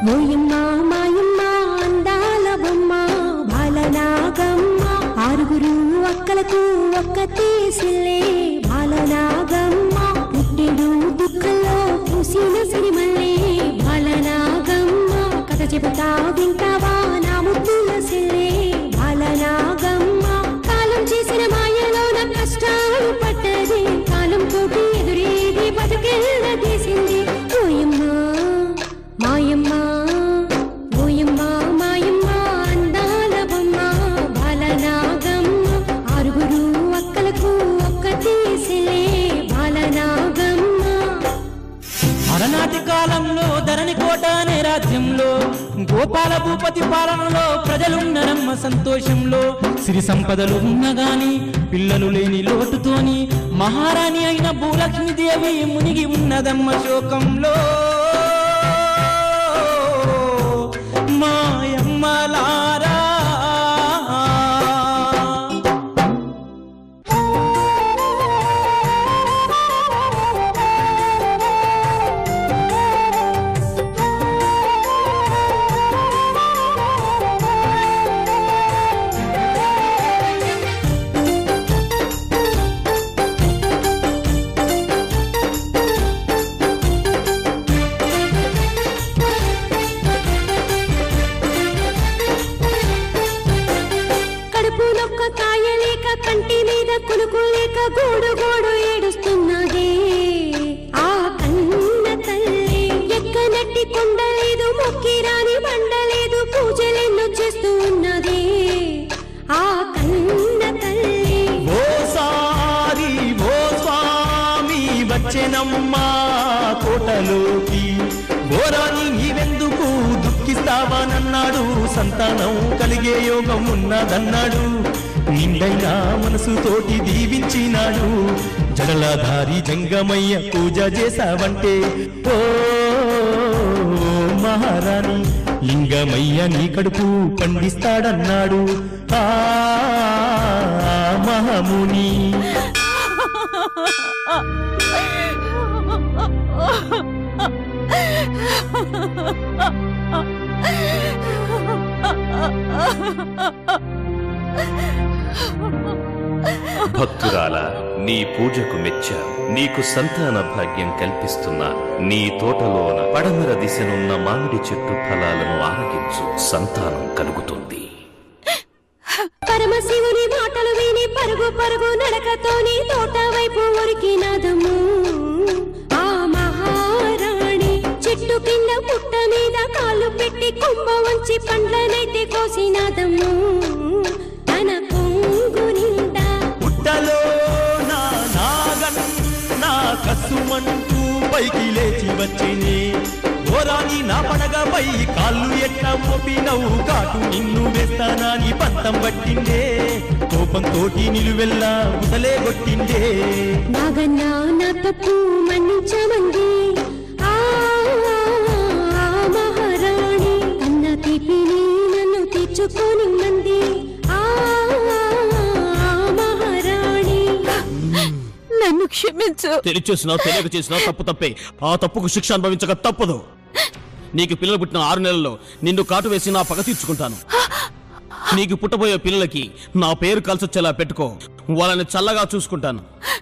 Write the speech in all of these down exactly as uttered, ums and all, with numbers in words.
ఓయమ్మ మాయమ్మ అందాల బొమ్మ బాలనాగమ్మ ఆరుగురు అక్కలకు ఒక్కతే సిల్లే బాలనాగమ్మ పుట్టెడు దుఃఖంలో పూసిన సిరిమల్లే బాలనాగమ్మ కథ చెబుతా వింటావా నా ముద్దుల సిల్లే బాలనాగమ్మ కాలం చేసిన మాయలోన కష్టాలు పట్టది కాలం తోటి ఎదురేది బతుకెళ్ళ తీసింది ఓయమ్మ మాయమ్మ ఓయమ్మ మాయమ్మ అందాల బొమ్మ బాలనాగమ్మ ఆరుగురు అక్కలకు ఒక్కతే సిల్లే బాలనాగమ్మ అలనాటి కాలంలో ధరణి కోట అనే రాజ్యంలో గోపాల భూపతి పాలనలో ప్రజలున్నరమ్మ సంతోషంలో సిరి సంపదలు ఉన్నగాని పిల్లలు లేని లోటుతోని మహారాణి అయిన భూలక్ష్మీదేవి మునిగి ఉన్నదమ్మ శోకంలో మాయమ్మలారా కంటి మీద కునుకు లేక గోడు గోడు ఏడుస్తున్నదే ఆ కన్న తల్లి ఎక్కనట్టి కొండలేదు మొక్కిరాని బండలేదు పూజలెన్నో చేస్తూ ఉన్నదే ఆ కన్న తల్లి ఓసారి ఓ స్వామి వచ్చెనమ్మా కోటలోకి ఓరాని నీవెందుకు దుఃఖిస్తావానన్నాడు సంతానం కలిగే యోగం ఉన్నదన్నాడు నిండైనా మనసుతోటి దీవించినాడు జడలధారి జంగమయ్య పూజ చేసావంటే ఓ మహారాణి లింగమయ్య నీ కడుపు పండిస్తాడన్నాడు ఆ మహాముని భక్తురాల నీ పూజకు మెచ్చా నీకు సంతాన భాగ్యం కల్పిస్తున్నాను నీ తోటలోన పడమర దిశనున్న మామిడి చెట్టు ఫలాలను ఆరగించు సంతానం కలుగుతుంది పరమశివుని మాటలు విని పరుగు పరుగు నడకతోని తోట వైపు ఉరికినాదము ఆ మహారాణి చెట్టు కింద పుట్ట మీద కాలు పెట్టి కుంభ వంచి పండ్లనైతే కోసినాదము తన కొంగు నిండా పుట్టలో నా నాగన్నా కసుమంటూ పైకి లేచి వచ్చినే ఓరాని నా పడగపై కాళ్ళు ఎట్ట మోపినవు కాటు నిన్ను వేస్తానాని పంతం పట్టిందే కోపంతోటి నిలువెల్లా ఉదలే కొట్టిందే నాగన్నా నా తప్పు మన్నించమంది ఆ మహారాణి కన్న తీపిని నన్ను తెచ్చుకొని మంది ఆ మహారాణి నన్ను క్షమించు. తెలిచేసినా తెలియక చేసినా తప్పు తప్పే. ఆ తప్పుకు శిక్ష అనుభవించక తప్పదు. నీకు పిల్లలు పుట్టిన ఆరు నెలల్లో నిన్ను కాటు వేసి నా పగ తీర్చుకుంటాను. నీకు పుట్టబోయే పిల్లలకి నా పేరు కలిసొచ్చేలా పెట్టుకో. వాళ్ళని చల్లగా చూసుకుంటాను.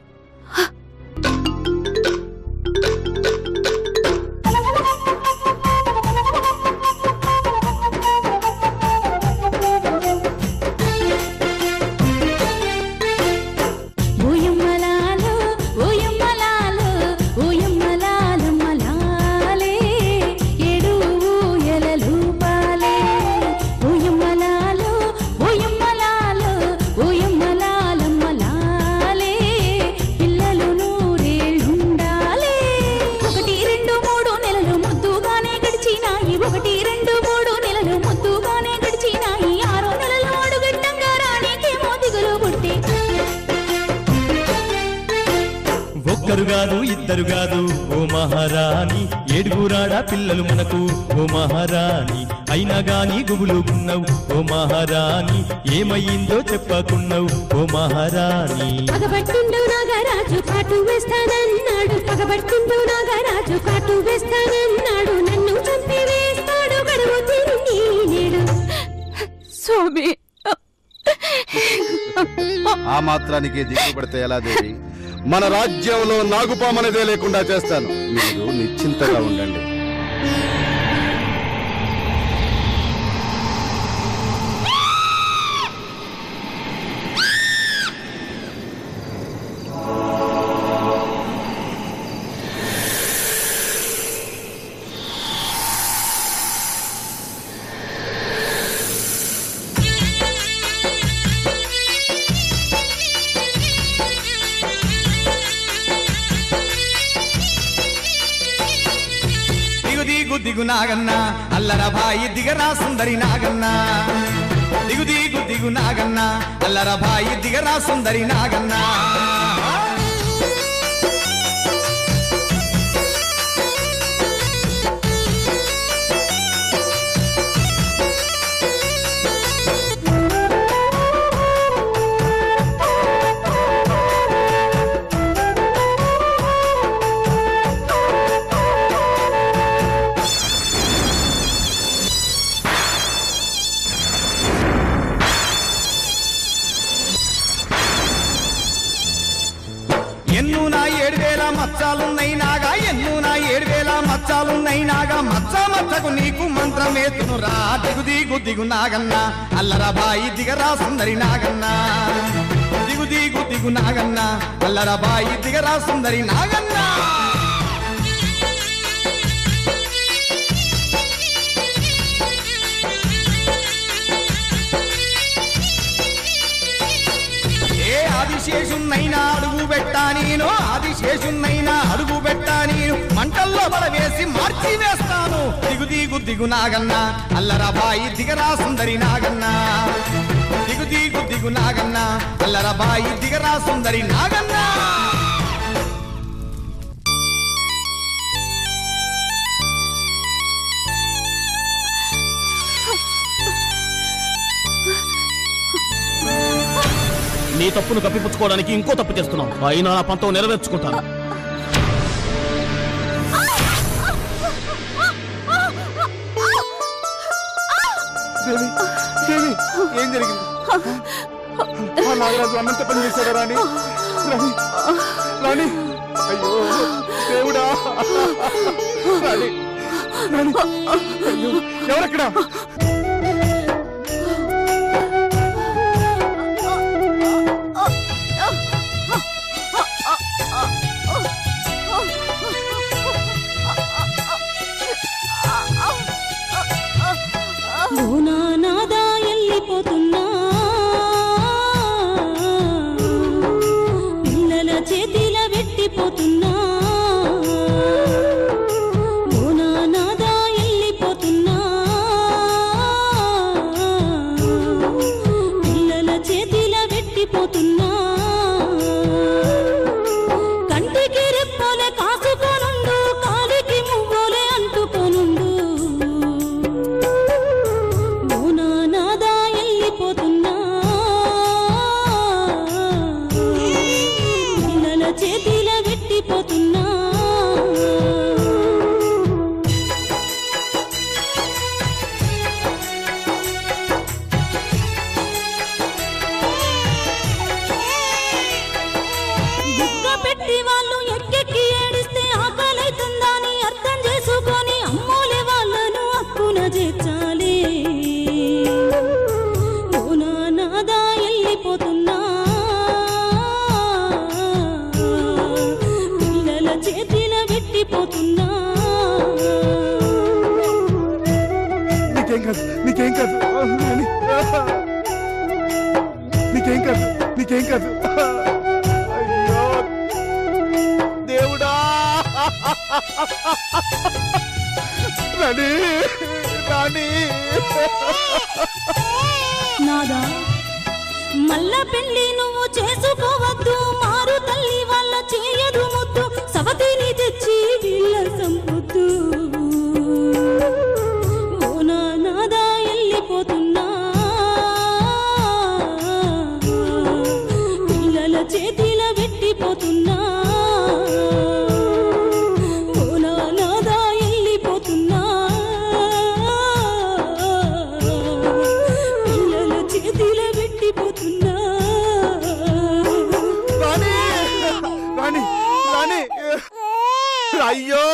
ఒక్కరు గాదు ఇద్దరు గాదు ఓ మహారాణి ఏడుగురాడా పిల్లలు మనకు ఓ మహారాణి అయినా గాని గుబులుకున్నావు ఓ మహారాణి ఏమయ్యిందో చెప్పకున్నావు ఓ మహారాణి పగబట్టిండు నాగరాజు కాటు వేస్తానన్నాడు పగబట్టిండు నాగరాజు కాటు వేస్తానన్నాడు నన్ను చంపి వేస్తాడు స్వామి. ఆ మాత్రానికి దిగుపడితే ఎలా దేవి? మన రాజ్యంలో నాగుపామనేదే లేకుండా చేస్తాను. మీరు నిశ్చింతగా ఉండండి. దిగు నాగన్న అల్లర భాయి దిగరా సుందరి నాగన్న. దిగు దిగు దిగు నాగన్న అల్లర భాయి దిగరా సుందరి నాగన్న. ఎన్ను నా ఏడు వేల మచ్చాలున్నై నాగా, ఎన్ను నా ఏడు వేల మచ్చాలున్నై నాగా, మచ్చ మచ్చకు నీకు మంత్రమేతును రా. దిగు దిగు దిగు నాగన్న అల్లర బాయి దిగరా సుందరి నాగన్న. దిగు దిగు దిగు నాగన్న అల్లర బాయి దిగరా సుందరి నాగన్న. ఆదిశేషున్నైనా అడుగు పెట్టా నేను, ఆదిశేషున్నైనా అడుగు పెట్టా నేను, మంటల్లో బలవేసి మార్చి వేస్తాను. దిగు దిగు దిగు నాగన్న అల్లర బాయి దిగరా సుందరి నాగన్న. దిగు దిగు దిగు నాగన్న అల్లర బాయి దిగరా సుందరి నాగన్న. నీ తప్పును కప్పిపుచ్చుకోవడానికి ఇంకో తప్పు చేస్తున్నావు. అయినా నా పంతం నెరవేర్చుకుంటాను. ఏం జరిగింది? నాగరాజు అన్నంత పని చేశాడా రాణి? రాణి రాణి అయ్యో దేవుడా! రాణి రాణి అయ్యో ఎవరక్కడ? నాదా వెళ్ళిపోతున్నా, పిల్లల చేతిల పెట్టిపోతున్నా. నాదా వెళ్ళిపోతున్నా, పిల్లల చేతిల పెట్టిపోతున్నా. కంటికి రెప్పోలే కాసుకోనుండు, కాలికి మువ్వోలే అంటుకోనుండు. చేతిల పెట్టిపోతున్నా. బుక్క పెట్టి వాళ్ళు ఎక్కెక్కి ఏడిస్తే ఆకలైతుందా అని అర్థం చేసుకొని అమ్మోలే వాళ్ళను హక్కున చేర్చాలి. నాదా వెళ్ళిపోతున్నా, చేతిల పెట్టిపోతున్నా. నీకేం కాదు, నీకేం కాదు, నీకేం కాదు, నీకేం కాదు. అయ్యో దేవుడా! రాణి రాణి నాదా మళ్ళా పెళ్లి నువ్వు చేసుకోవద్దు, మారు తల్లి వాళ్ళ చేయదు ముద్దు, సవతిని తెచ్చి వీళ్ళ సంపుద్దు. ఓ నాదా వెళ్ళిపోతున్నా, పిల్లల చేతిల పెట్టిపోతున్నా. ఓ నాదా వెళ్ళిపోతున్నా, పిల్లల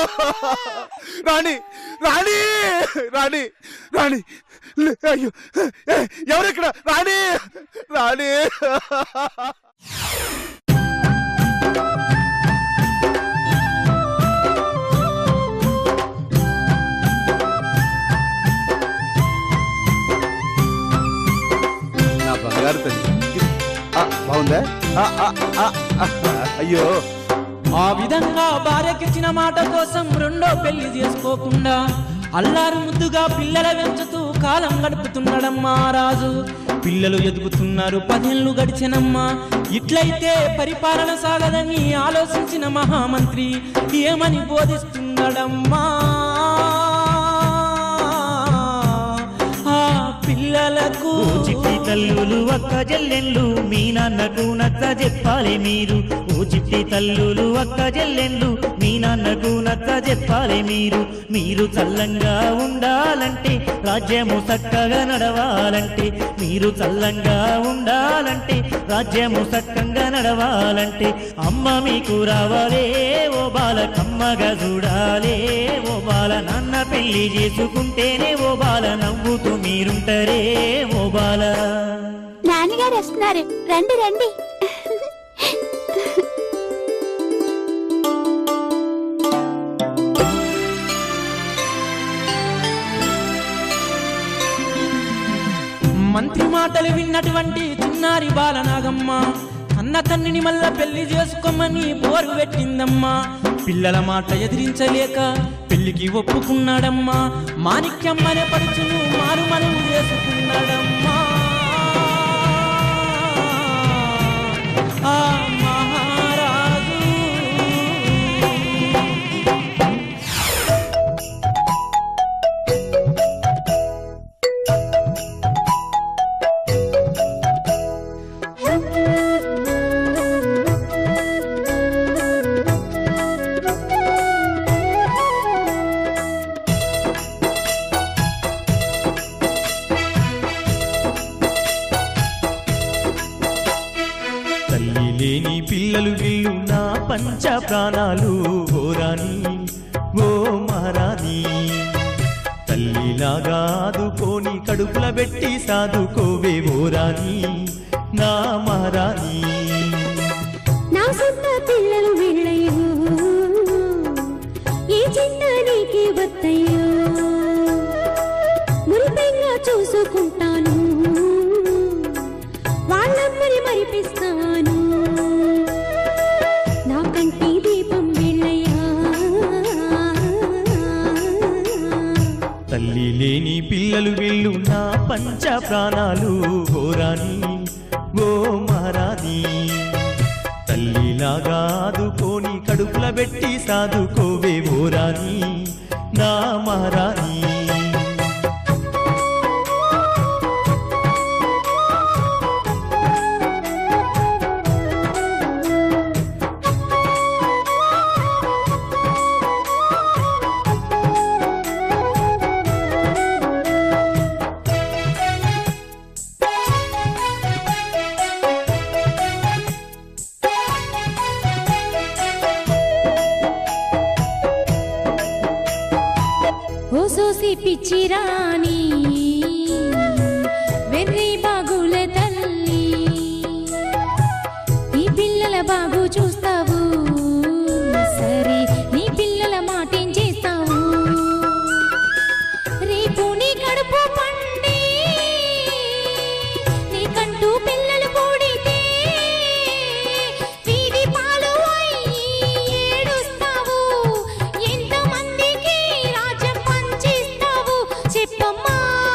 రాణి రాణి రాణి రాణి లే, అయ్యో ఏ, ఎవరిక్కడ రాణి రాణి నా బంగారు తల్లి ఆ, బాగుందా ఆ, ఆ, ఆ, ఆ, అయ్యో ఆ విధంగా భార్యకిచ్చిన మాట కోసం రెండో పెళ్లి చేసుకోకుండా అల్లారు ముద్దుగా పిల్లల వెంచుతూ కాలం గడుపుతున్నాడమ్మా రాజు. పిల్లలు ఎదుగుతున్నారు, పదేళ్లు గడిచినమ్మా. ఇట్లయితే పరిపాలన సాగదని ఆలోచించిన మహామంత్రి ఏమని బోధిస్తున్నాడమ్మా ఆ పిల్లలకు? చిట్టి తల్లులు అక్క జల్లెళ్ళు మీ నాన్నకు నచ్చ చెప్పాలి మీరు. ఓ చిట్టి తల్లులు అక్క జల్లెళ్ళు మీ నాన్నకు నచ్చ చెప్పాలి మీరు. మీరు చల్లంగా ఉండాలంటే రాజ్యము చక్కగా నడవాలంటే, మీరు చల్లంగా ఉండాలంటే రాజ్యము చక్కగా నడవాలంటే అమ్మ మీకు రావాలే ఓ బాల కమ్మగా చూడాలే ఓ బాల. నాన్న పెళ్లి చేసుకుంటేనే ఓ బాల నవ్వుతూ మీరుంటారే ఓ బాల. నాన్నగారు వస్తున్నారు, రండి రండి. మంత్రి మాటలు విన్నటువంటి చిన్నారి బాలనాగమ్మ అన్న తండ్రిని మళ్ళా పెళ్లి చేసుకోమని బోరు పెట్టిందమ్మా. పిల్లల మాట ఎదిరించలేక పెళ్లికి ఒప్పుకున్నాడమ్మా. మాణిక్యమ్మనే పడుచును మారు మనము చేసుకున్నాడమ్మా. ఆ మహారాజు తల్లి లేని పిల్లలు వీళ్ళు నా పంచ ప్రాణాలు ఓరాని ఓ మహారాణి. తల్లిలాగా ఆదుకోని కడుపుల పెట్టి సాదుకోవే ఓరాని నా మహారాణి. నా సొంత పిల్లలు వీళ్ళయ్యో, ఈ చిన్న నీకే వద్దయ్యో. మురిపెంగా చూసుకుంటాను, వాళ్ళమ్మని మరిపిస్తాను. నా కంటి దీపం వీళ్ళయ్యా. తల్లి లేని పిల్లలు వీళ్ళు నా పంచ ప్రాణాలు ఓరాని ఓ మహారాణి. తల్లిలాగా ఆదుకోని కడుపుల పెట్టి సాదుకోవే ఓరాని నా మహారాణి. ఓ సోసి పిచ్చిరాని వెర్రి బాగుల తల్లి, నీ పిల్లల బాగు చూస్తావు సరే, నీ పిల్లల మాటేం చేస్తావు? రేపు నీ కడుపు పండి నీకంటూ పిల్లలు కూడితే వీధి పాలు అయ్యి ఏడుస్తావు. ఎంతమందికి రాజ్యం పంచిస్తావు చెప్పమ్మా?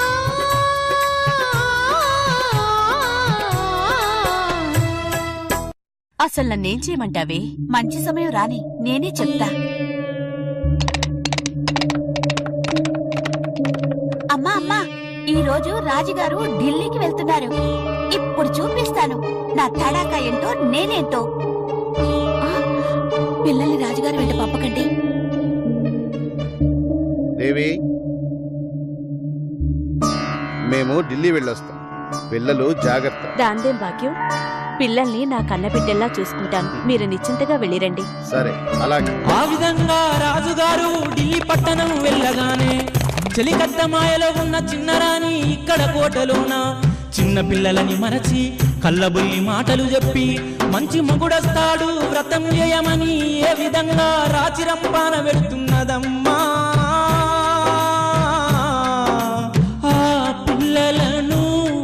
అసలు నన్నేం చేయమంటావే? మంచి సమయం రాని నేనే చెప్తా. అమ్మా అమ్మా, ఈ రోజు రాజుగారు ఢిల్లీకి వెళ్తున్నారు. ఇప్పుడు చూపిస్తాను నా తడాకా ఏంటో నేనేంటో. ఆ, పిల్లల్ని రాజుగారు వెంట పంపకండి. దేవి, మేము ఢిల్లీ వెళ్ళొస్తాం. పిల్లలు జాగ్రత్త. దాందేం భాగ్యం, పిల్లల్ని నా కన్నబిడ్డల్లా చూసుకుంటాను. మీరు నిశ్చింతగా వెళ్ళిరండి. సరే అలాగే. ఆ విధంగా రాజుగారు ఢిల్లీ పట్టణం వెళ్ళగానే చెలికత్త మాయలో ఉన్న చిన్నరాణి ఇక్కడ కోటలోన చిన్న పిల్లలని మరచి కళ్ళబుల్లి మాటలు చెప్పి మంచి మగుడస్తాడు వ్రతం చేయమని ఏ విధంగా రాచి రంపాన పెడుతున్నదమ్మా ఆ పిల్లలను.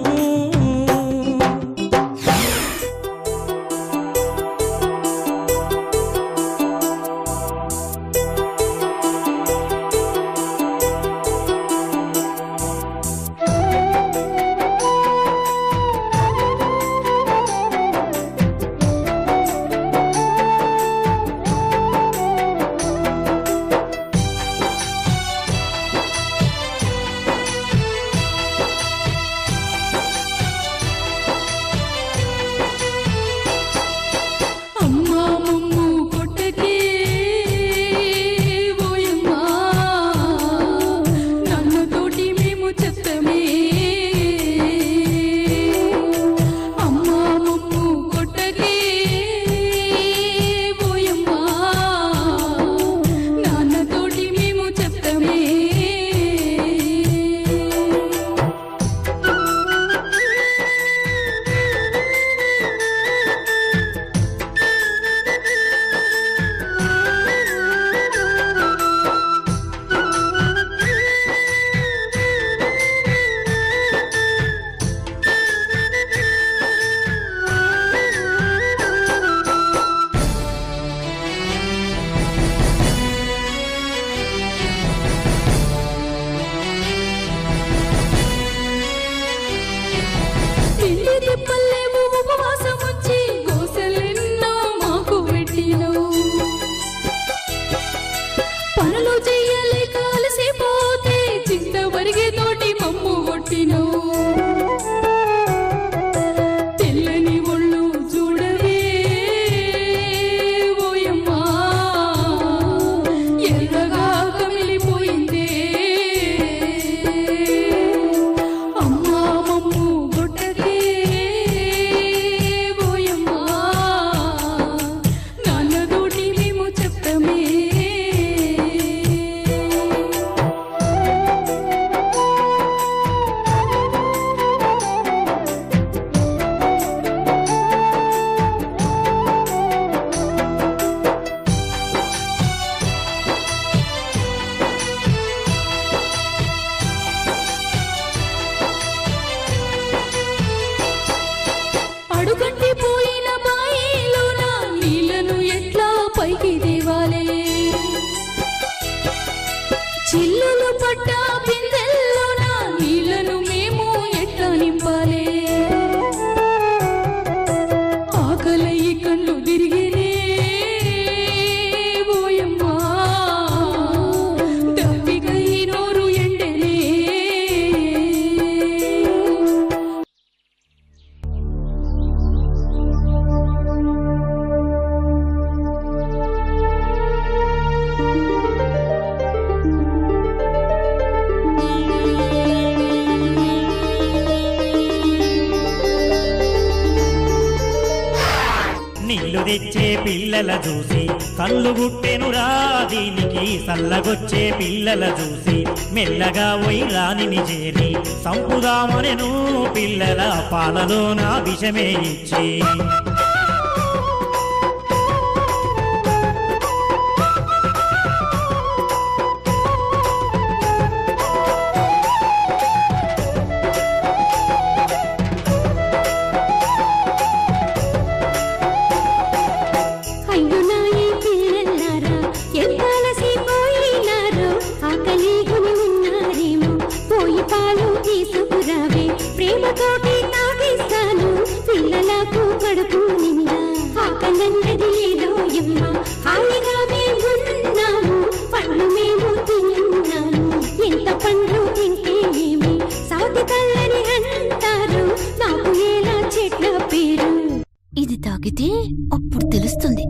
తెచ్చే పిల్లల చూసి కళ్ళు గుట్టెనురా దీనికి సల్లగొచ్చే పిల్లల చూసి మెల్లగా పోయి రాణిని చేరి సంపుదామనెను పిల్లల పాలలో నా విషమే ఇచ్చి ఇది తాగితే అప్పుడు తెలుస్తుంది.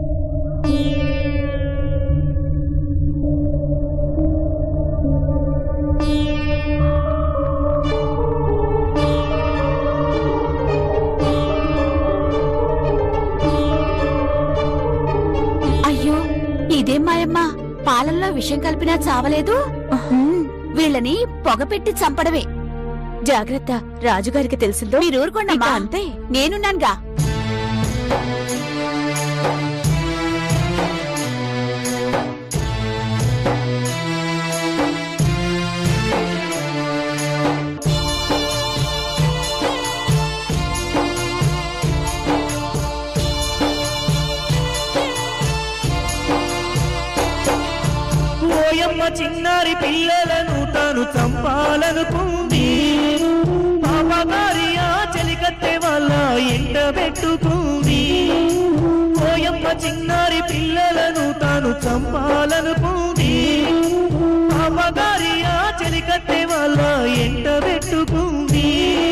పాలల్లో విషం కలిపినా చావలేదు. వీళ్ళని పొగ పెట్టి చంపడమే. జాగ్రత్త, రాజుగారికి తెలిసిందో మీరు ఊరుకోండమ్మా. అంతే, నేనున్నానుగా. ఓయమ్మ చిన్నారి పిల్లలను తాను చంపాలనుకుంది. పాపగారి ఆ చెలికత్తె వల్ల ఎంట పెట్టుకుంది. ఓయమ్మ చిన్నారి పిల్లలను తాను చంపాలనుకుంది. పాపగారి ఆ చెలికత్తె వల్ల ఎంట పెట్టుకుంది.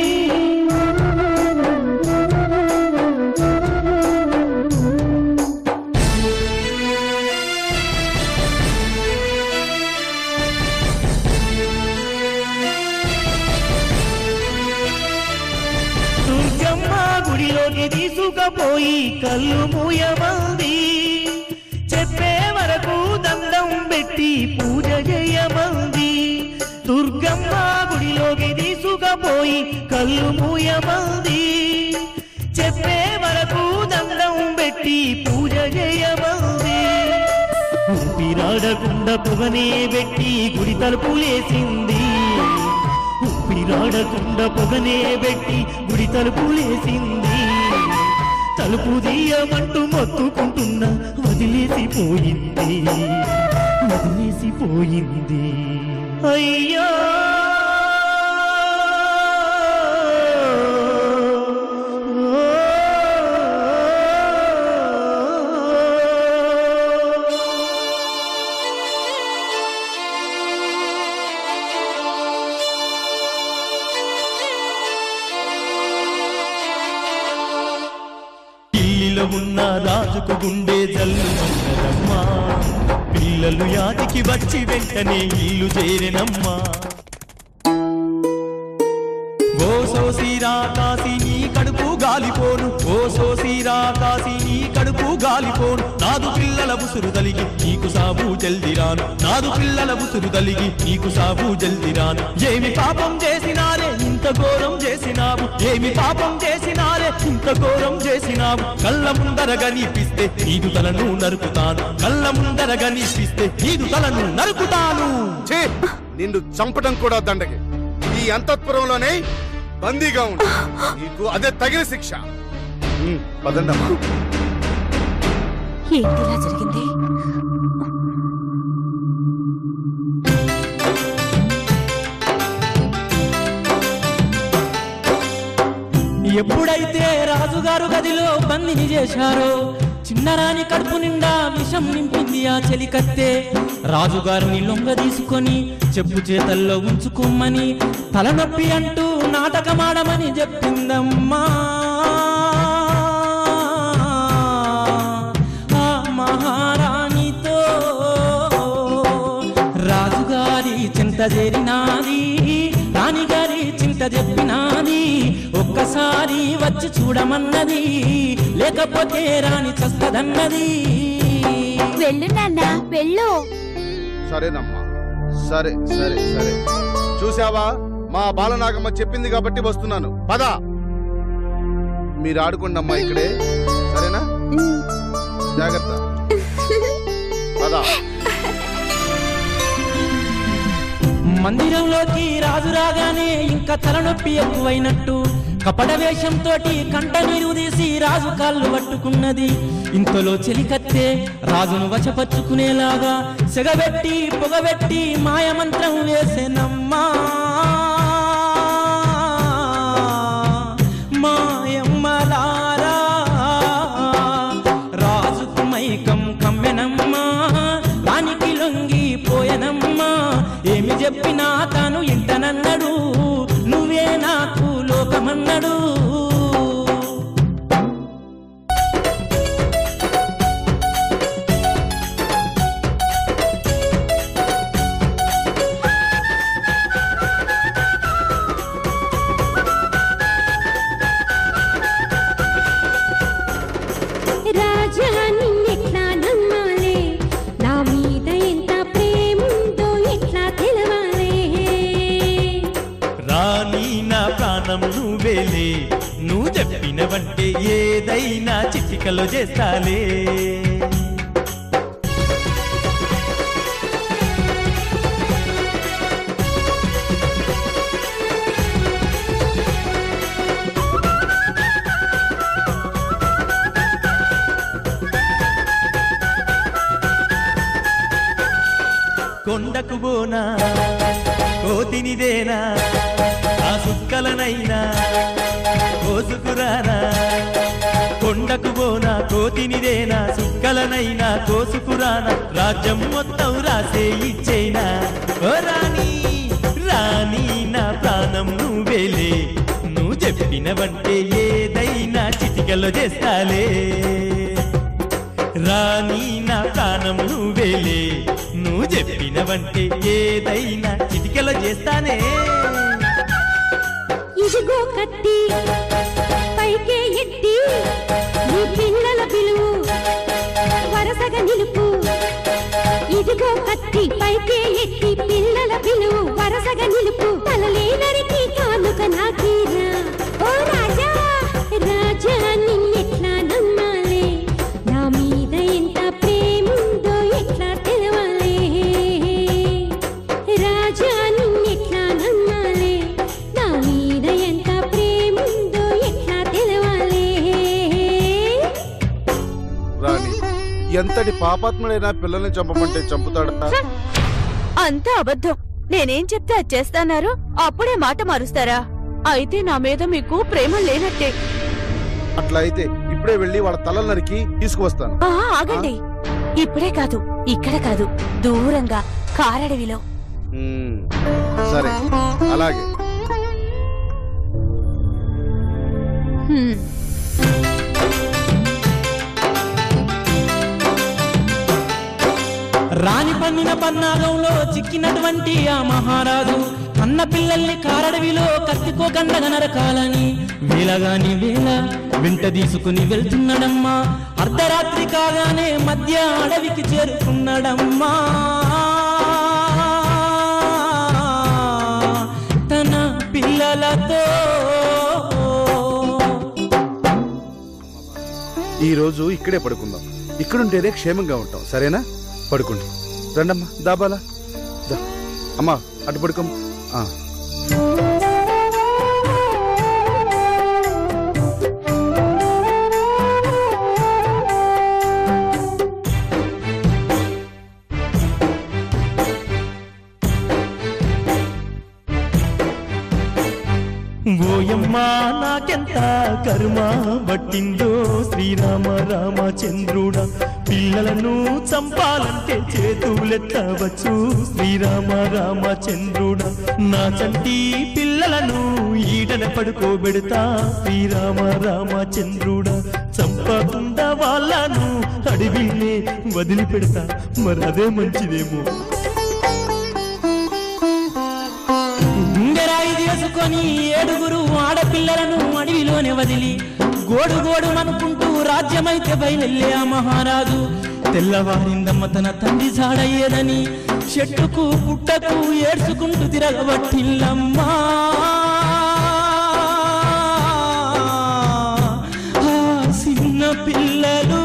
గుడిలోకి తీసుకుపోయి కళ్ళు మూయమంది. చెప్పే వరకు దండం పెట్టి పూజ చేయమంది. దుర్గమ్మ గుడిలోకి తీసుకుపోయి కళ్ళు మూయమంది. చెప్పే వరకు దండం పెట్టి పూజ చేయమంది. ఊపిరాడకుండా పొగనే పెట్టి గుడి తలుపులేసింది. ఊపిరాడకుండా పొగనే పెట్టి గుడి తలుపులేసింది. తలుపు తీయమంటూ మొత్తుకుంటున్నా వదిలేసిపోయింది. వదిలేసిపోయింది. అయ్యా ఉన్న రాజుకు గుండె జల్లుమన్నదమ్మా. పిల్లలు యాదికి వచ్చి వెంటనే ఇల్లు చేరెనమ్మా. ఓ సోసిరా కాసి నీ కడుపు గాలిపోను. ఓ సోసిరా కాసి నీ కడుపు గాలిపోను. నాదు పిల్లల ఉసురు తలిగి నీకు సాబు జల్దిరాను. నాదు పిల్లల ఉసురు తలిగి నీకు సాబు జల్దిరాను. ఏమి పాపం చేసినారే ఇంత ఘోరం చేసినావు. ఏమి పాపం చేసినారే ఇంత ఘోరం చేసినావు. కళ్ళ ముందర గనిపిస్తే నీదు తలను నరుకుతాను. కళ్ళ ముందర గనిపిస్తే నీదు తలను నరుకుతాను. నిన్ను చంపడం కూడా దండగే. ఈ అంతఃపురంలోనే బందీగా ఉండు. నీకు అదే తగిన శిక్ష. పదండమ్మా. ఏంటిలా జరిగింది? ఎప్పుడైతే రాజుగారు గదిలో బందిని చేశారో చిన్నరాని కడుపు నిండా విషం నింపింది ఆ చెలికత్తె. రాజుగారిని లొంగ తీసుకొని చెప్పు చేతల్లో ఉంచుకోమని తలనొప్పి అంటూ నాటకమాడమని చెప్పిందమ్మా. ఆ మహారాణితో రాజుగారి చింత చేరినాది. రాణిగారి చింత చెప్పినాది. ఒక్కసారి వచ్చి చూడమన్నది. లేకపోతే రాణి చస్తదన్నది. వెళ్ళు నాన్న, వెళ్ళు. సరేనమ్మా, సరే సరే సరే. చూసావా, మా బాలనాగమ్మ చెప్పింది కాబట్టి వస్తున్నాను. పద, మీరు ఆడుకోండమ్మా ఇక్కడే. సరేనా? జాగ్రత్త. పద. మందిరంలోకి రాజు రాగానే ఇంకా తలనొప్పి ఎక్కువైనట్టు కపట వేషంతో కంట నీరు తీసి రాజు కాళ్ళు పట్టుకున్నది. ఇంతలో చెలికత్తె రాజును వశపరుచుకునేలాగా సెగబెట్టి పొగబెట్టి మాయమంత్రం వేసెనమ్మా. మాయమ్మలారా రాజుకు మైకం కమ్మెనమ్మా. రానికి లొంగిపోయెనమ్మా. ఏమి చెప్పినా తాను ఇంటనన్నాడు. నువ్వే నాకు లోకమన్నాడు. రాణి నా ప్రాణం నువ్వేలే, నువ్వు చెప్పినవంటే ఏదైనా చిటికలో చేస్తాలే. కొండకు బోనా కోతినిదేనా, ఆ సుక్కలనైనా కోసుకురానా. కొండకు బోనా కోతినిదేనా, సుక్కలనైనా కోసుకురానా. రాజ్యం మొత్తం రాసే ఇచ్చేనా. ఓ రాణి రాణి నా ప్రాణం నువ్వేలే, నువ్వు చెప్పినవంటే ఏదైనా చిటికలో చేస్తాలే. రాణి నా ప్రాణం నువ్వేలే, నువ్వు చెప్పినవంటే ఏదైనా చిటికలో చేస్తానే. ఇదిగో కత్తి పైకే ఎత్తి, నీ పిల్లల పిలువు వరసగా నిలుపు. ఇదిగో కత్తి పైకే ఎత్తి, పిల్లల పిలువు వరసగా నిలుపు. తలలే నరికి కానుక నాకీరా. ఓ రాజా రాజా నిన్నెట్లా నమ్మాలే, నా మీద ఎంత ప్రేముందో ఎట్లా తెలవాలే. రాజా నిన్నెట్లా నమ్మాలే, నా మీద ఎంత ప్రేముందో ఎట్లా తెలవాలే. రాణి ఎంతటి పాపాత్ముడైనా పిల్లల్ని చంపమంటే చంపుతాడా? అంతా అబద్ధం. నేనేం చెప్తే అది చేస్తాన్నారు, అప్పుడే మాట మారుస్తారా? అయితే నా మీద మీకు ప్రేమ లేనట్టే. అట్లా అయితే ఇప్పుడే వెళ్ళి వాళ్ళ తలలు నరికి తీసుకువస్తాను. ఆ, ఆగండి. ఇప్పుడే కాదు, ఇక్కడ కాదు, దూరంగా కారడవిలో. మ్మ్. సరే అలాగే. హ్మ్. రాణి పన్నిన పన్నాగంలో చిక్కినటువంటి ఆ మహారాజు అన్న పిల్లల్ని కారడవిలో కత్తికో గండగ నరకాలని వేలగాని వేల వెంట తీసుకుని వెళ్తున్నాడమ్మా. అర్ధరాత్రి కాగానే మధ్య అడవికి చేరుకున్నాడమ్మా. తన పిల్లలతో ఈ రోజు ఇక్కడే పడుకుందాం. ఇక్కడుంటేనే క్షేమంగా ఉంటాం. సరేనా? పడుకోండి. రండమ్మా దాబాలా. అమ్మా అటు పడుకోం. ఓయమ్మా నాకెంత కర్మ పట్టిందో, శ్రీరామ రామచంద్రుడా పిల్లలను చంపాలంటే చేతులెత్తవచ్చు. శ్రీరామ రామచంద్రుడా నా చంటి పిల్లలను ఈడన పడుకోబెడతా. శ్రీరామ రామచంద్రుడా చంపకుండా వాళ్ళను అడవినే వదిలిపెడతా. మరి అదే మంచిదేమో. చేసుకొని ఏడుగురు ఆడపిల్లలను అడవిలోనే వదిలి గోడు గోడు అనుకుంటూ రాజ్యమైతే బయలుల్లే ఆ మహారాజు. తెల్లవారిందమ్మ తన తండ్రి జాడయ్యేదని చెట్టుకు పుట్టకు ఏడ్చుకుంటూ తిరగబట్టిల్లమ్మా. చిన్న పిల్లలు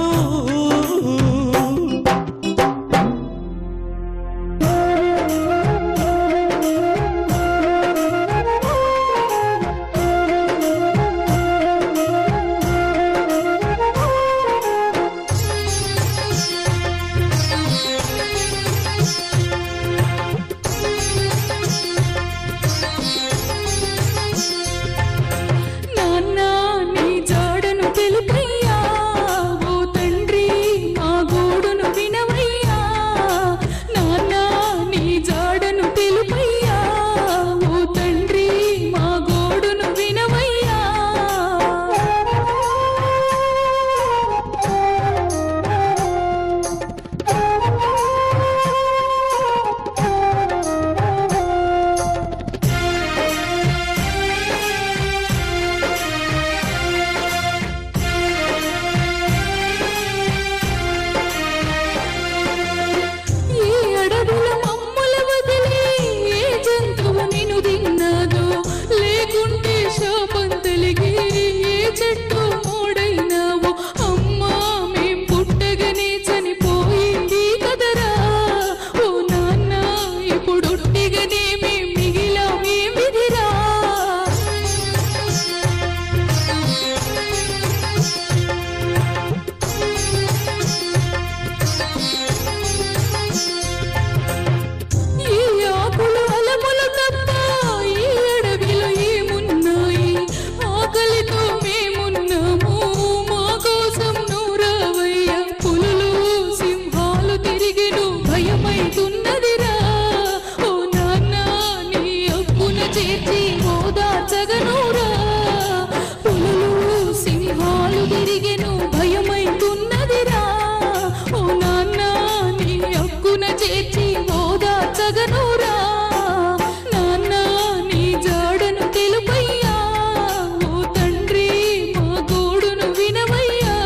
చేర్చి ఓదార్చగనురా పులులు సింహాలు తిరిగెను భయమైతున్నదిరా ఓ నాన్న నీ హక్కున చేర్చి ఓదార్చగనురా నాన్న నీ జాడను తెలుపయ్యా ఓ తండ్రి మా గోడును వినవయ్యా.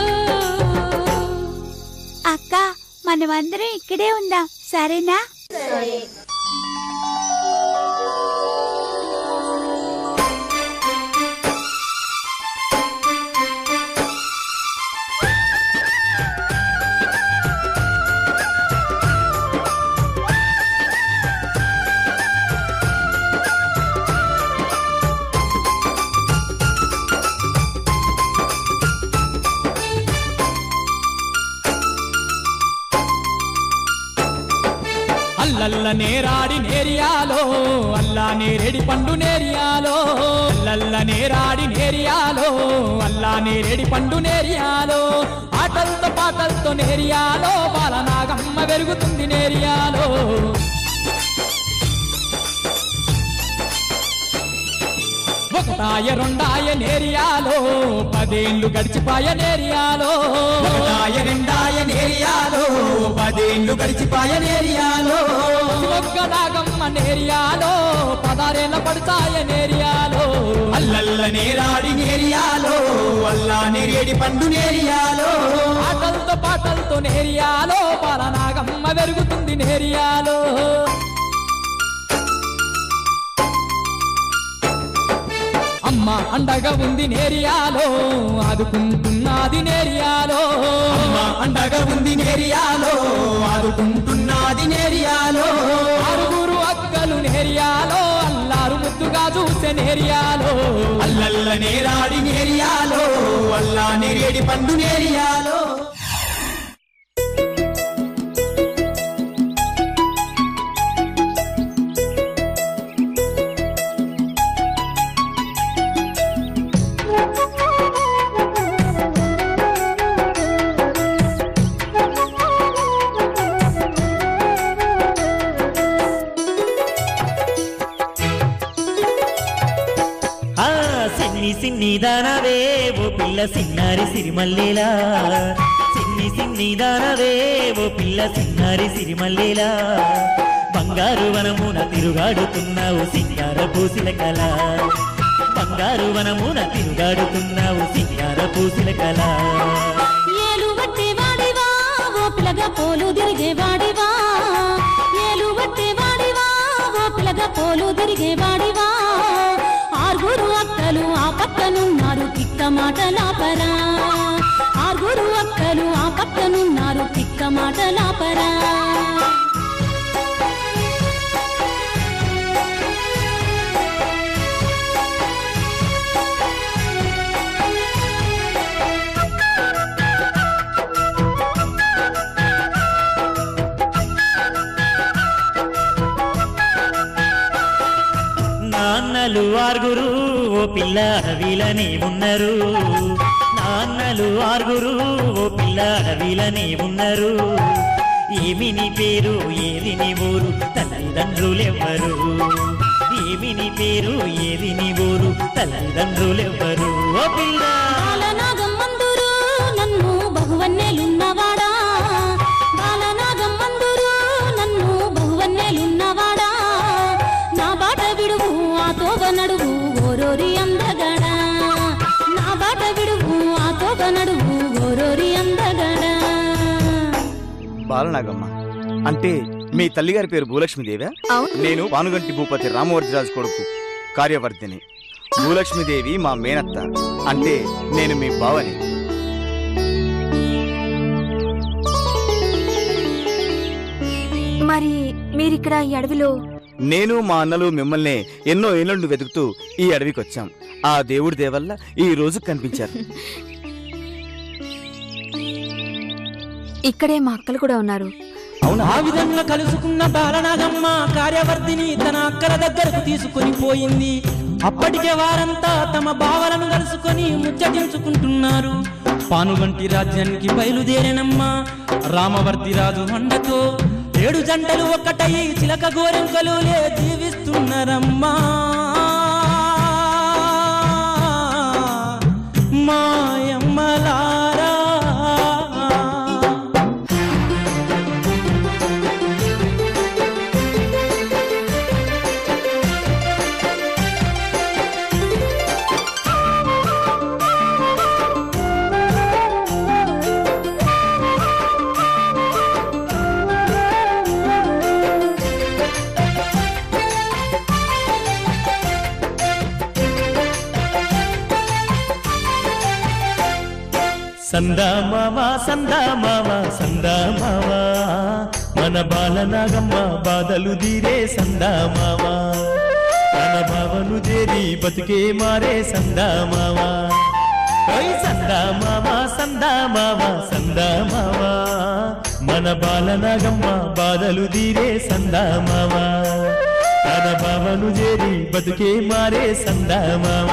అక్క మనమందరం ఇక్కడే ఉందాం సరేనా? అల్లల్ల నేరాడి నేరియాలో అల్లా నేరేడి పండు నేరియాలో అల్లల్ల నేరాడి నేరియాలో అల్లా నేరేడి పండు నేరియాలో ఆటలతో పాటలతో నేరియాలో బాలనాగమ్మ వెలుగుతుంది నేరియాలో ఒకటాయ రెండాయ నేరియాలో పదేళ్లు గడిచిపాయ నేరియాలో ఒకటాయ రెండాయ నేరియాలో పదేళ్లు గడిచిపాయ నేరియాలో ఒక్కనాగమ్మ నేరియాలో పదారేళ్ల పడతాయ నేరియాలో అల్లల్ల నేరాడి నేరియాలో అల్లా నేరేడి పండు నేరియాలో ఆటలతో పాటలతో నేరియాలో బాలనాగమ్మ వెలుగుతుంది నేరియాలో అమ్మ అండగా ఉంది నేరియాలో ఆదుకుంటున్నది నేరియాలో అమ్మ అండగా ఉంది నేరియాలో ఆదుకుంటున్నది నేరియాలో ఆరుగురు అక్కలు నేరియాలో అల్లారు ముద్దుగా చూసే నేరియాలో అల్లల్ల నేరాడి నేరియాలో అల్లా నేరేడి పండు నేరియాలో సిన్ని సిన్ని దానవే ఓ పిల్ల సిన్నారి సిరిమల్లేలా సిన్ని సిన్ని దానవే ఓ పిల్ల సిన్నారి సిరిమల్లేలా బంగారు వనమున తిరుగాడుతున్నావు సింగార పూసిల కళ బంగారు వనమున తిరుగాడుతున్నావు సింగార పూసిల కళ ఏలు వట్టేవాడివా ఓ పిల్లగా పోలు తిరిగేవాడివా ఏలు వట్టేవాడివా ఓ పిల్లగా పోలు తిరిగేవాడివా ఆరుగురు అక్కలు ఆ పక్కనున్నారు తిక్క మాటలాపరా ఆరుగురు అక్కలు ఆ పక్కనున్నారు తిక్క మాటలాపరా నాన్నలు ఆరుగురు ఓ పిల్ల అడవిలనే ఉన్నారు నాన్నలు ఆరుగురు ఓ పిల్ల అడవిలనే ఉన్నారు ఏమి నీ పేరు ఏది నీ ఊరు తల్లిదండ్రులెవ్వరు ఏమి నీ పేరు ఏది నీ ఊరు తల్లిదండ్రులెవ్వరు ఓ పిల్ల బాలనాగమ్మందురు నన్ను బహువన్నెలున్నవాడా బాలనాగమ్మందురు నన్ను బహువన్నెలున్నవాడా నా బాట విడువు ఆ తోగ నడువు ఓరోరి అందగడా నా బాట విడువు ఆ తోగ నడువు ఓరోరి అందగడా. బాలనాగమ్మ అంటే మీ తల్లిగారి పేరు భూలక్ష్మీదేవా? నేను పానుగంటి భూపతి రామవర్ధిరాజు కొడుకు కార్యవర్ధిని. భూలక్ష్మీదేవి మా మేనత్త, అంటే నేను మీ బావని. మరి మీరిక్కడ ఈ అడవిలో? నేను మా అన్నలు మిమ్మల్ని ఎన్నో ఏళ్ళండు వెతుకుతూ ఈ అడవికి వచ్చాం. ఆ దేవుడి దేవల్ల ఈ రోజు కనిపించారు. ఇక్కడే మా అక్కలు కూడా ఉన్నారు. ఆ విధంగా కలుసుకున్న బాలనాగమ్మ కార్యవర్ధిని తన అక్కల దగ్గరకు తీసుకొని పోయింది. అప్పటికే వారంతా తమ బావలను కలుసుకొని ముచ్చటించుకుంటున్నారు. పానుగంటి రాజ్యానికి బయలుదేరినమ్మ రామవర్ధి రాజు అండతో ఏడు జంటలు ఒక్కటై చిలక గోరెంకలు లే జీవిస్తున్నారమ్మా. సందామామ సందామామ సందామామ మన బాలనాగమ్మ బాధలు తీరే సందామామ తన భావను చేరి బతుకే మారే సందామామ ఓయ్ సందామామ సందామామ సందామామ మన బాలనాగమ్మ బాధలు తీరే సందామామ తన భావను చేరి బతుకే మారే సందామామ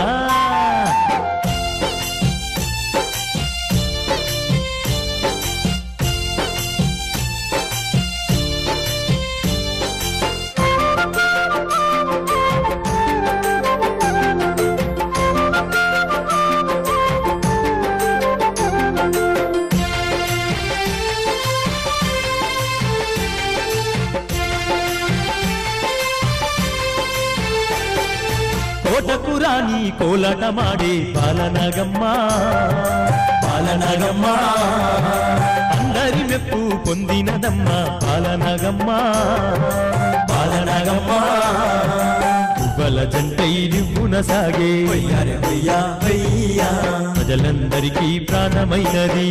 కోటకురాని కోలాట మాడే బాలనాగమ్మ బాలనాగమ్మ అందరి మెప్పు పొందినదమ్మ బాలనాగమ్మ బాలనాగమ్మ పువ్వల జంటై రివ్వున సాగే ప్రజలందరికీ ప్రాణమైనది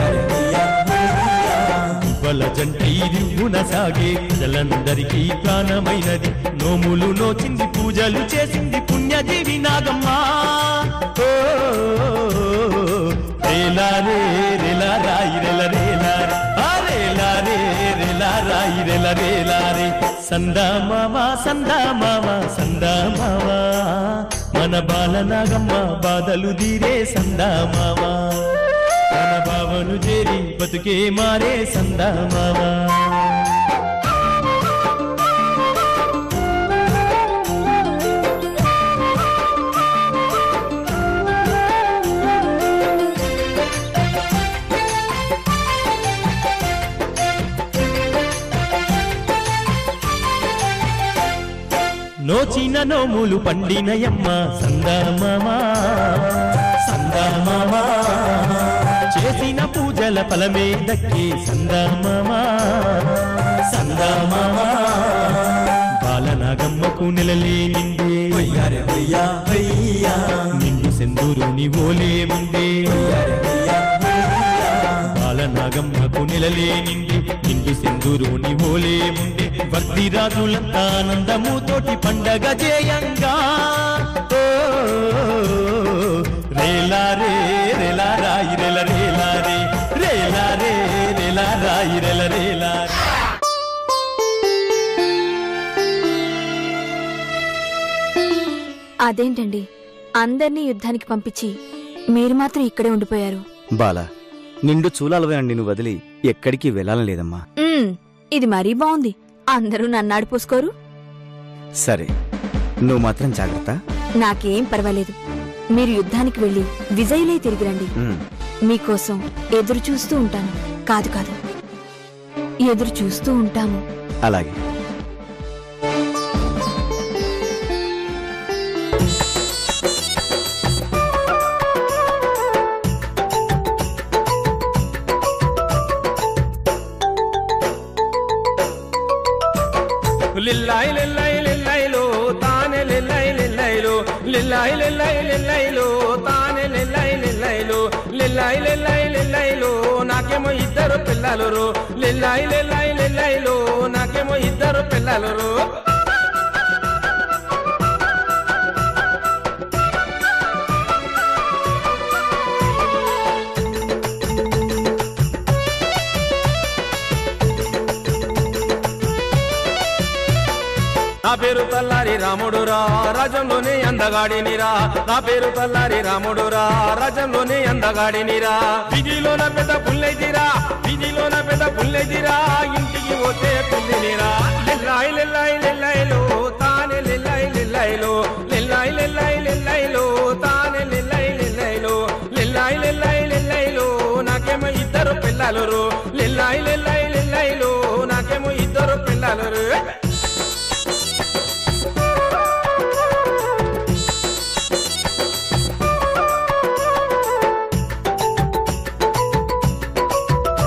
పువ్వల జంటై రివ్వున సాగే ప్రజలందరికీ ప్రాణమైనది నోములు నోచింది పూజలు చేసింది పుణ్యదేవి నాగమ్మ రేలా రే రేలా రాయి రెల రేలా రేలా రే రేలా రాయి రెల రేలా రే సందామామ సందామామ సందామామ మన బాలనాగమ్మ బాధలు తీరే సందామామ తన భావను చేరి బతుకే మారే సందామామ నోచిన నోములు పండినయమ్మ సందామామ సందామామ చేసిన పూజల ఫలమే దక్కి సందామామ సందామామ బాలనాగమ్మకు నెలలే నిండే నిండు సెందూరు నివోలే ముందే బాలనాగమ్మకు నెలలే నిండి నిండు సెందూరు నివోలే ముందే భక్తి రాజులంతా ఆనందము తోటి పండగ చేయంగా రేలా రే రేలా రాయి రెల రేలా రే రేలా రే రేలా రాయి రెల రేలా అదేంటండి అందర్నీ యుద్ధానికి పంపించి మీరు మాత్రం ఇక్కడే ఉండిపోయారు బాల నిండు చూలాలవే అండి నువ్వు వదిలి ఎక్కడికి వెళ్ళాలని లేదమ్మా ఉమ్, ఇది మరీ బాగుంది అందరూ నన్నాడు పోసుకోరు సరే నువ్వు మాత్రం జాగ్రత్త నాకేం పర్వాలేదు మీరు యుద్ధానికి వెళ్లి విజయులై తిరిగిరండి ఉమ్, మీకోసం ఎదురు చూస్తూ ఉంటాను కాదు కాదు ఎదురు చూస్తూ ఉంటాము అలాగే లిల్లాయి లిల్లాయి లిల్లాయిలో తానే లిల్లాయి లిల్లాయిలో లిల్లాయి లిల్లాయి లిల్లాయిలో తానే లిల్లాయి లిల్లాయిలో లిల్లాయి లిల్లాయి లిల్లాయిలో నాకేమో ఇద్దరు పిల్లలు లిల్లాయి లిల్లాయి లిల్లాయిలో నాకేమో ఇద్దరు పిల్లలు నా పేరు తల్లారి రాముడురా రాజంలోనే అందగాడినిరా నా పేరు తల్లారి రాముడురా రాజంలోనే అందగాడినిరా విధిలోన పెద్ద పుల్లైతిరా విధిలోన పెద్ద పుల్లైతిరా ఇంటికి పోతే పుల్లినిరా లిల్లాయి లిల్లాయి లిల్లాయిలో తానే లిల్లాయి లిల్లాయిలో లిల్లాయి లిల్లాయి లిల్లాయిలో తానే లిల్లాయి లిల్లాయిలో లిల్లాయి లిల్లాయి లిల్లాయిలో నాకేమో ఇద్దరు పిల్లలు లిల్లాయి లిల్లాయి లిల్లాయిలో నాకేమో ఇద్దరు పిల్లలు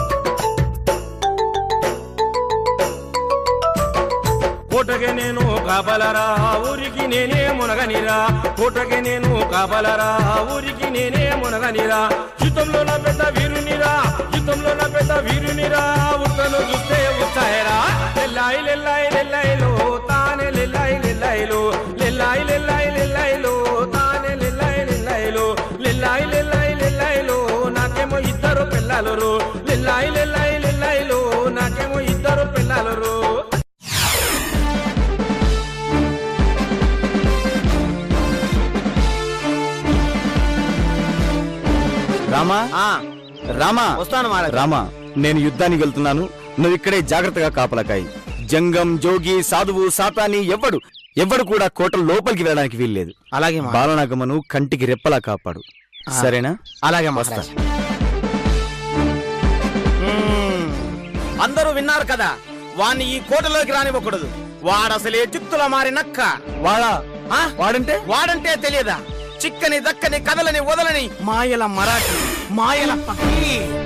కోటకి నేను కాపలరా ఊరికి నేనే మునగనిరా కోటకి నేను కాపలరా ఊరికి నేనే మునగనిరా యుద్ధంలో నా పెద్ద వీరునిరా యుద్ధంలో నా పెద్ద వీరునిరా ఉత్తను చూస్తే ఉత్సాహరా లెల్లాయి లెల్లాయి లెల్లాయిలో తానే లెల్లాయి లెల్లాయిలో లెల్లాయి లెల్లాయి లెల్లాయిలో తానే లెల్లాయి లెల్లాయిలో లెల్లాయి లెల్లాయి లెల్లాయిలో నాకేమో ఇద్దరు పిల్లలు లెల్లాయి లెల్లాయి లెల్లాయిలో నాకేమో ఇద్దరు పిల్లలు రామా రామా వస్తాను రామా నేను యుద్ధానికి వెళ్తున్నాను నువ్వు ఇక్కడే జాగ్రత్తగా కాపలకాయి జంగం జోగి సాధువు సాతాని ఎవ్వడు ఎవ్వడు కూడా కోట లోపలికి వెళ్ళడానికి వీల్లేదు అలాగే బాలనాగమ్మను కంటికి రెప్పలా కాపాడు సరేనా అలాగే వస్తా అందరూ విన్నారు కదా వాణ్ణి ఈ కోటలోకి రానివ్వకూడదు వాడసలే చిత్తుల మారి నక్క వాడా వాడంటే వాడంటే తెలియదా చిక్కని దక్కని కదలని వదలని మాయల మరాఠీ మాయల పక్షి